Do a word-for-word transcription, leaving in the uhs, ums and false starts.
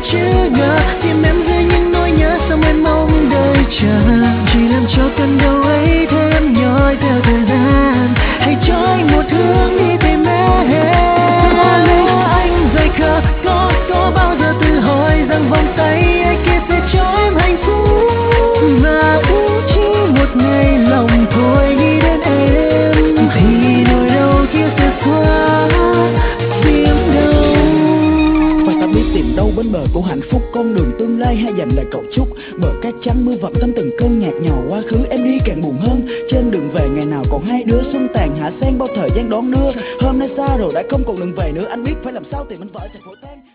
chữ ngờ, tìm em dưới những nỗi nhớ sao em mong đợi chờ, chỉ làm cho cơn đau ấy thêm nhói theo thời gian. Hãy cho anh một hướng đi tìm em. Nếu anh rời khờ, có có bao giờ tự hỏi rằng vòng tay ấy kia sẽ cho em hạnh phúc, và cũng chỉ một ngày lòng thôi nghĩ đến em thì nỗi đau kia sẽ qua biết đâu. Và ta biết tìm đâu bên bờ của hạnh phúc, con đường tương lai hay dành lại cầu chúc. Bờ cát trắng mưa vập thấm từng cơn nhạt nhòa quá khứ, em đi càng buồn hơn. Trên đường về ngày nào còn hai đứa, xuân tàn hạ sen bao thời gian đón đưa. Hôm nay xa rồi đã không còn đường về nữa, anh biết phải làm sao tìm anh vợ thành phố tan.